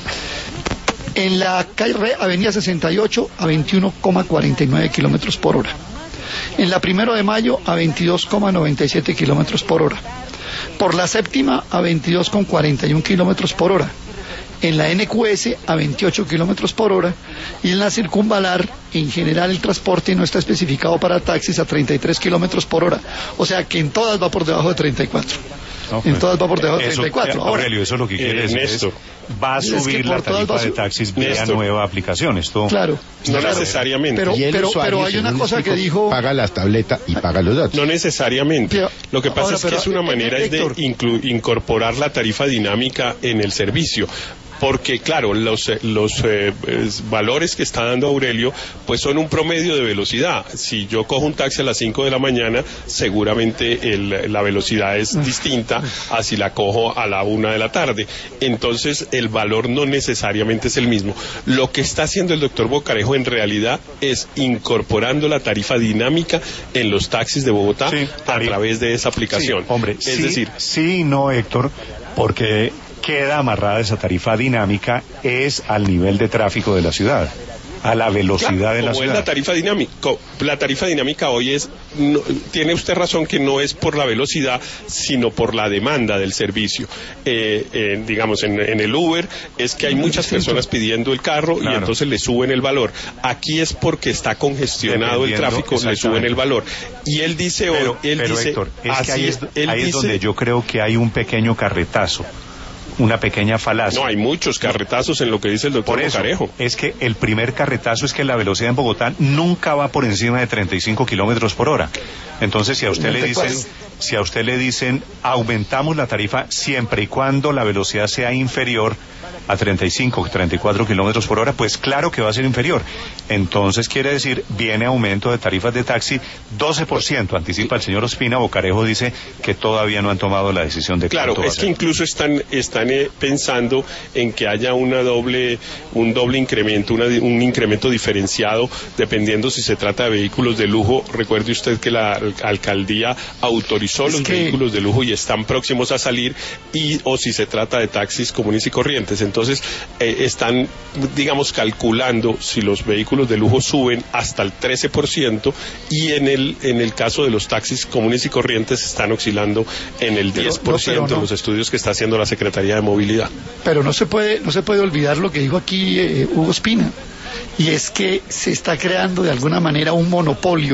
En la calle Avenida sesenta y ocho a veintiuno coma cuarenta y nueve kilómetros por hora. En la Primero de Mayo a veintidós coma noventa y siete kilómetros por hora. Por la Séptima a veintidós coma cuarenta y uno kilómetros por hora. En la N Q S a veintiocho kilómetros por hora y en la Circunvalar, en general el transporte no está especificado para taxis a treinta y tres kilómetros por hora. O sea que en todas va por debajo de treinta y cuatro. No, en pues, todas va por debajo de eso, treinta y cuatro. Ahora, Aurelio, eso es lo que quiere eh, decir. Néstor. Es, va a Es que subir la por todas tarifa va a de su- taxis vía Néstor. nueva aplicación. Esto, claro. No claro. necesariamente. Pero, Y el pero, usuario, pero hay una según cosa que explicó, dijo... paga la tableta y paga los datos. No necesariamente. Pero- Lo que pasa ahora, es que pero, es una eh, manera es de Héctor. inclu- incorporar la tarifa dinámica en el servicio. Porque, claro, los, eh, los eh, es, valores que está dando Aurelio, pues son un promedio de velocidad. Si yo cojo un taxi a las cinco de la mañana, seguramente el, la velocidad es distinta a si la cojo a la una de la tarde. Entonces, el valor no necesariamente es el mismo. Lo que está haciendo el doctor Bocarejo en realidad es incorporando la tarifa dinámica en los taxis de Bogotá Sí, a tarifa. través de esa aplicación. Sí, hombre, es sí, decir, sí y no, Héctor, porque queda amarrada esa tarifa dinámica es al nivel de tráfico de la ciudad, a la velocidad claro, de la como ciudad. es la tarifa dinámica. La tarifa dinámica hoy es, no, tiene usted razón que no es por la velocidad, sino por la demanda del servicio. Eh, eh, digamos, en, en el Uber es que hay muchas personas pidiendo el carro Claro. y entonces le suben el valor. Aquí es porque está congestionado el Dependiendo, tráfico, le suben el valor. Y él dice hoy, Pero, él pero dice, Héctor, es así que ahí es, él ahí es dice- donde yo creo que hay un pequeño carretazo, una pequeña falacia. No, hay muchos carretazos en lo que dice el doctor Por eso, Bocarejo. es que el primer carretazo es que la velocidad en Bogotá nunca va por encima de treinta y cinco kilómetros por hora. Entonces, si a usted le dicen, si a usted le dicen, aumentamos la tarifa siempre y cuando la velocidad sea inferior a treinta y cinco, treinta y cuatro kilómetros por hora, pues claro que va a ser inferior. Entonces, quiere decir, viene aumento de tarifas de taxi, doce por ciento, anticipa el señor Ospina. Bocarejo dice que todavía no han tomado la decisión de Claro, cuánto va a es que ser. incluso están están eh, pensando en que haya una doble un doble incremento, una, un incremento diferenciado dependiendo si se trata de vehículos de lujo. Recuerde usted que la al- alcaldía autorizó Es los que- vehículos de lujo y están próximos a salir, y o si se trata de taxis comunes y corrientes. Entonces eh, están, digamos, calculando si los vehículos de lujo suben hasta el trece por ciento y en el en el caso de los taxis comunes y corrientes están oscilando en el Pero- diez por ciento no, pero no. en los estudios que está haciendo la Secretaría de Movilidad. Pero no se puede, no se puede olvidar lo que dijo aquí eh, Hugo Espina, y es que se está creando de alguna manera un monopolio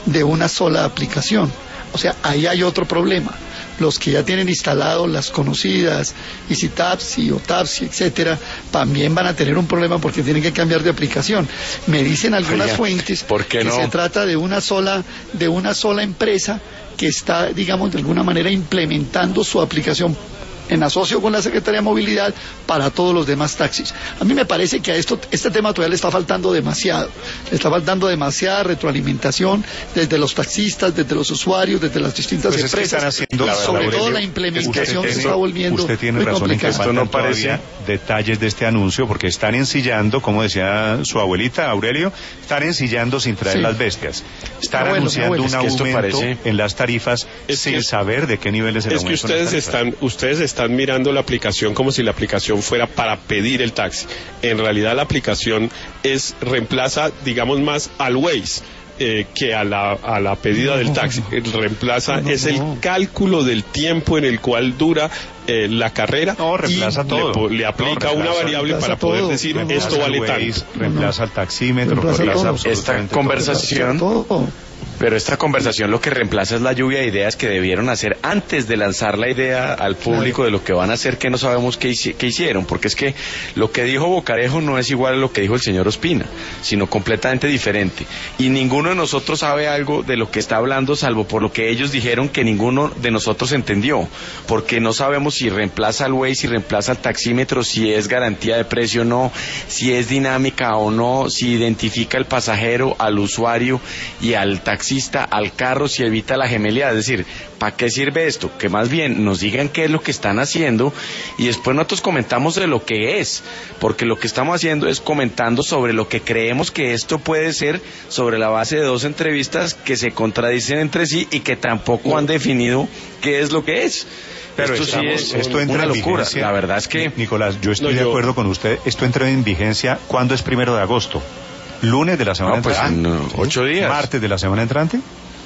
de una sola aplicación. O sea, ahí hay otro problema. Los que ya tienen instalado las conocidas EasyTaxi o Taxi, etcétera, también van a tener un problema porque tienen que cambiar de aplicación. Me dicen algunas Oiga, fuentes ¿por qué que no? se trata de una sola de una sola empresa que está, digamos, de alguna manera implementando su aplicación en asocio con la Secretaría de Movilidad para todos los demás taxis. A mí me parece que a esto, este tema todavía le está faltando demasiado, le está faltando demasiada retroalimentación desde los taxistas, desde los usuarios, desde las distintas pues empresas, es que están haciendo, y sobre Aurelio, todo la implementación usted se tiene, está volviendo usted tiene muy razón en que complicada. faltan no parece todavía detalles de este anuncio, porque están ensillando, como decía su abuelita, Aurelio, están ensillando sin traer Sí. las bestias. Están Abuelo, anunciando abuelo, un es que esto aumento parece- en las tarifas Es sin que- saber de qué nivel es el Es que aumento en las ustedes tarifas. están, ustedes están mirando la aplicación como si la aplicación fuera para pedir el taxi. En realidad la aplicación es reemplaza, digamos, más al Waze. Eh, que a la, a la pedida del taxi. El reemplaza, No, no, es el no. cálculo del tiempo en el cual dura eh, la carrera No, reemplaza y todo. le, po- le aplica No, una reemplaza- variable reemplaza para poder todo. decir No, no, esto Reemplaza vale el Waze, tanto. reemplaza el taxímetro, Reemplaza reemplaza todo. absolutamente Esta conversación- Todo. Pero esta conversación lo que reemplaza es la lluvia de ideas que debieron hacer antes de lanzar la idea al público de lo que van a hacer, que no sabemos qué, hici- qué hicieron, porque es que lo que dijo Bocarejo no es igual a lo que dijo el señor Ospina, sino completamente diferente. Y ninguno de nosotros sabe algo de lo que está hablando, salvo por lo que ellos dijeron que ninguno de nosotros entendió, porque no sabemos si reemplaza al Waze, si reemplaza al taxímetro, si es garantía de precio o no, si es dinámica o no, si identifica al pasajero, al usuario y al taxista, al carro, si evita la gemelidad. Es decir, ¿para qué sirve esto? Que más bien nos digan qué es lo que están haciendo y después nosotros comentamos de lo que es, porque lo que estamos haciendo es comentando sobre lo que creemos que esto puede ser sobre la base de dos entrevistas que se contradicen entre sí y que tampoco han definido qué es lo que es. Pero esto sí estamos- es esto entra una en locura. vigencia. La verdad es que... Nicolás, yo estoy No, de yo- acuerdo con usted. Esto entra en vigencia. ¿Cuándo es primero de agosto? ¿Lunes de la semana No, pues entrante? en, uh, ocho días. ¿Martes de la semana entrante?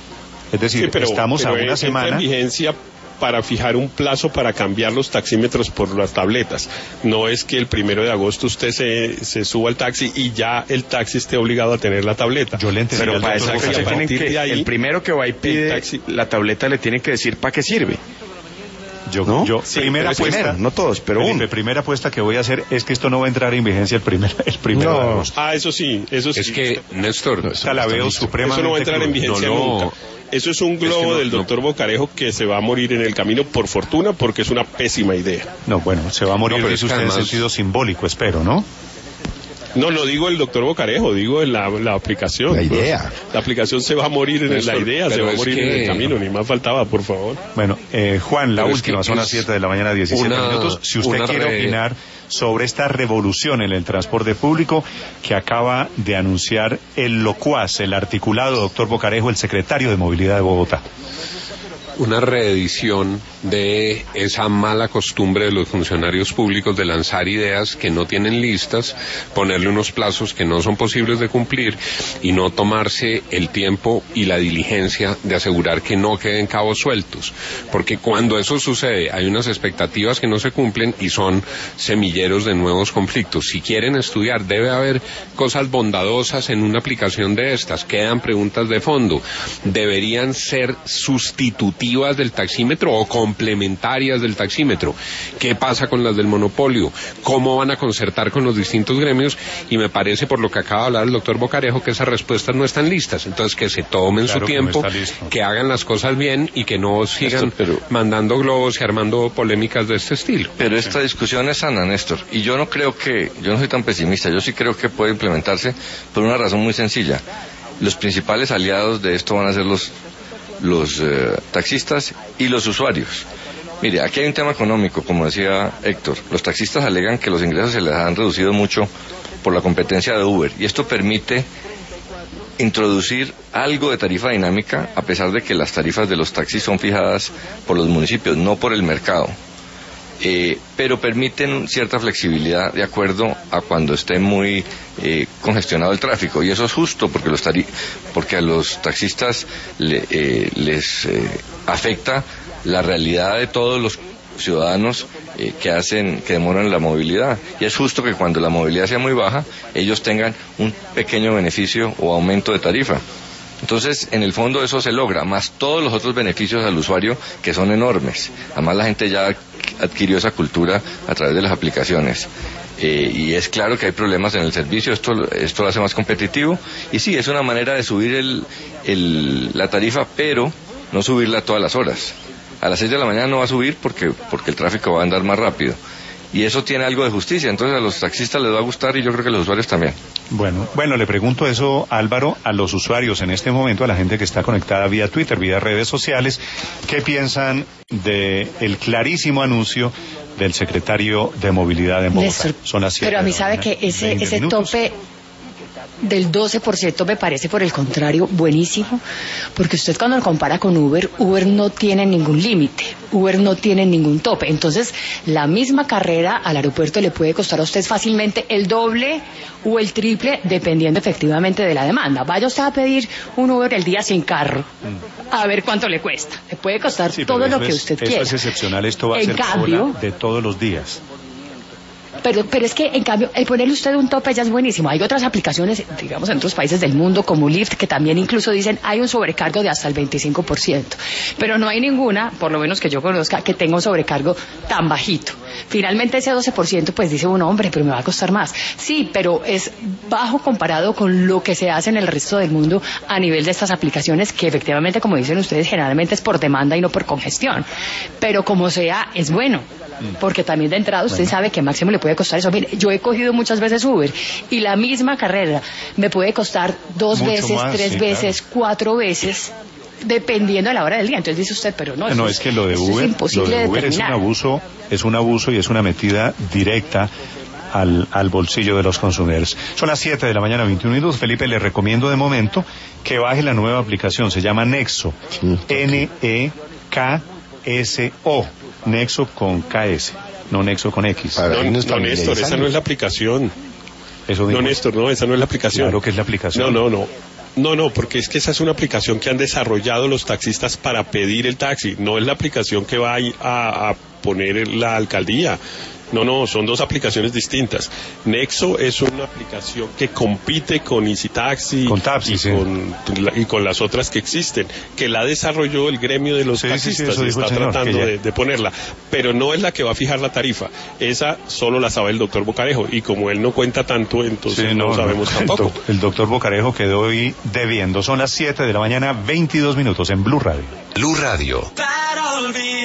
Es decir, Sí, pero, estamos pero a una entra semana. en vigencia para fijar un plazo para cambiar los taxímetros por las tabletas. No es que el primero de agosto usted se, se suba al taxi y ya el taxi esté obligado a tener la tableta. Yo le entendí Pero al para doctor esa fecha Bocarejo. tienen que, de ahí, el primero que va y pide taxi- la tableta le tiene que decir para qué sirve. Yo, ¿No? yo Sí, primera pero es apuesta, primero, no todos, pero Felipe, uno. primera apuesta que voy a hacer es que esto no va a entrar en vigencia el primer, el primero de agosto. Ah, eso sí, eso sí. Es que, Néstor, Esta la veo supremamente Eso no va a entrar en cruda. vigencia No, no. nunca. Eso es un globo Es que no- del doctor Bocarejo que se va a morir en el camino por fortuna porque es una pésima idea. No, bueno, se va a morir, No, pero dice es que usted, en además- sentido simbólico, espero, ¿no? No, no digo el doctor Bocarejo, digo la, la aplicación. La idea. La aplicación se va a morir en Néstor, la idea, se pero va a es morir en que- el camino, ni más faltaba, por favor. Bueno, eh, Juan, la Pero es última, que son las es siete de la mañana, diecisiete una- minutos. Si usted una quiere re- opinar sobre esta revolución en el transporte público que acaba de anunciar el locuaz, el articulado doctor Bocarejo, el secretario de Movilidad de Bogotá. una reedición de esa mala costumbre de los funcionarios públicos de lanzar ideas que no tienen listas, ponerle unos plazos que no son posibles de cumplir y no tomarse el tiempo y la diligencia de asegurar que no queden cabos sueltos. Porque cuando eso sucede hay unas expectativas que no se cumplen y son semilleros de nuevos conflictos. Si quieren estudiar, debe haber cosas bondadosas en una aplicación de estas. Quedan preguntas de fondo. ¿Deberían ser sustitutivas del taxímetro o complementarias del taxímetro? ¿Qué pasa con las del monopolio? ¿Cómo van a concertar con los distintos gremios? Y me parece, por lo que acaba de hablar el doctor Bocarejo, que esas respuestas no están listas. Entonces, que se tomen Claro su que no tiempo, está listo. que hagan las cosas bien y que no sigan mandando globos y armando polémicas de este estilo. Pero esta discusión es sana, Néstor, y yo no creo que, yo no soy tan pesimista, yo sí creo que puede implementarse por una razón muy sencilla. Los principales aliados de esto van a ser los, los eh, taxistas y los usuarios. Mire, aquí hay un tema económico, como decía Héctor. Los taxistas alegan que los ingresos se les han reducido mucho por la competencia de Uber, y esto permite introducir algo de tarifa dinámica, a pesar de que las tarifas de los taxis son fijadas por los municipios, no por el mercado. Eh, pero permiten cierta flexibilidad de acuerdo a cuando esté muy eh, congestionado el tráfico, y eso es justo porque los tari- porque a los taxistas le, eh, les eh, afecta la realidad de todos los ciudadanos eh, que hacen, que demoran la movilidad, y es justo que cuando la movilidad sea muy baja ellos tengan un pequeño beneficio o aumento de tarifa. Entonces, en el fondo eso se logra, más todos los otros beneficios al usuario que son enormes. Además la gente ya adquirió esa cultura a través de las aplicaciones. Eh, y es claro que hay problemas en el servicio, esto, esto lo hace más competitivo. Y sí, es una manera de subir el, el, la tarifa, pero no subirla todas las horas. A las seis de la mañana no va a subir porque, porque el tráfico va a andar más rápido. Y eso tiene algo de justicia, entonces a los taxistas les va a gustar y yo creo que a los usuarios también. Bueno, bueno, le pregunto eso, Álvaro, a los usuarios en este momento, a la gente que está conectada vía Twitter, vía redes sociales, ¿qué piensan de el clarísimo anuncio del secretario de Movilidad en Bogotá? Néstor, Son las siete pero a mí de la sabe mañana, que ese, ese minutos. tope del doce por ciento me parece por el contrario buenísimo, porque usted cuando lo compara con Uber, Uber no tiene ningún límite, Uber no tiene ningún tope, entonces la misma carrera al aeropuerto le puede costar a usted fácilmente el doble o el triple dependiendo efectivamente de la demanda. Vaya usted a pedir un Uber el día sin carro, a ver cuánto le cuesta, le puede costar Sí, todo pero lo eso que es- usted eso quiera. es excepcional, esto va a En ser cambio- cola de todos los días. Pero, pero es que, en cambio, el ponerle usted un tope ya es buenísimo. Hay otras aplicaciones, digamos, en otros países del mundo, como Lyft, que también incluso dicen hay un sobrecargo de hasta el veinticinco por ciento. Pero no hay ninguna, por lo menos que yo conozca, que tenga un sobrecargo tan bajito. Finalmente ese doce por ciento, pues dice uno, hombre, pero me va a costar más. Sí, pero es bajo comparado con lo que se hace en el resto del mundo a nivel de estas aplicaciones, que efectivamente, como dicen ustedes, generalmente es por demanda y no por congestión. Pero como sea, es bueno. Porque también de entrada usted Bueno. sabe que máximo le puede costar eso. Mire, yo he cogido muchas veces Uber y la misma carrera me puede costar dos Mucho veces, más, tres sí, veces, cuatro veces, dependiendo de la hora del día. Entonces dice usted, pero no, No, eso es que lo de eso Uber, es imposible lo de Uber es un determinar. abuso, es un abuso y es una metida directa al, al bolsillo de los consumidores. Son las siete de la mañana, veintiún minutos. Felipe, le recomiendo de momento que baje la nueva aplicación, se llama Nexo, N E K S O, Nexo con K S, no Nexo con X. No, no, Néstor, esa no es la aplicación. Eso No, digo. Néstor, no, esa no es la aplicación. Claro que es la aplicación. No, no, no. No, no, porque es que esa es una aplicación que han desarrollado los taxistas para pedir el taxi. No es la aplicación que va a, a, a poner la alcaldía. No, no, son dos aplicaciones distintas. Nexo es una aplicación que compite con Easy Taxi Con Tapsi, y, sí. con, y con las otras que existen, que la desarrolló el gremio de los Sí, sí, sí, taxistas eso y dijo está el señor, tratando que ya- de, de ponerla. Pero no es la que va a fijar la tarifa. Esa solo la sabe el doctor Bocarejo. Y como él no cuenta tanto, entonces Sí, no, sabemos el tampoco. doc- El doctor Bocarejo quedó hoy debiendo. Son las siete de la mañana, veintidós minutos en Blue Radio. Blue Radio. Para olvidar.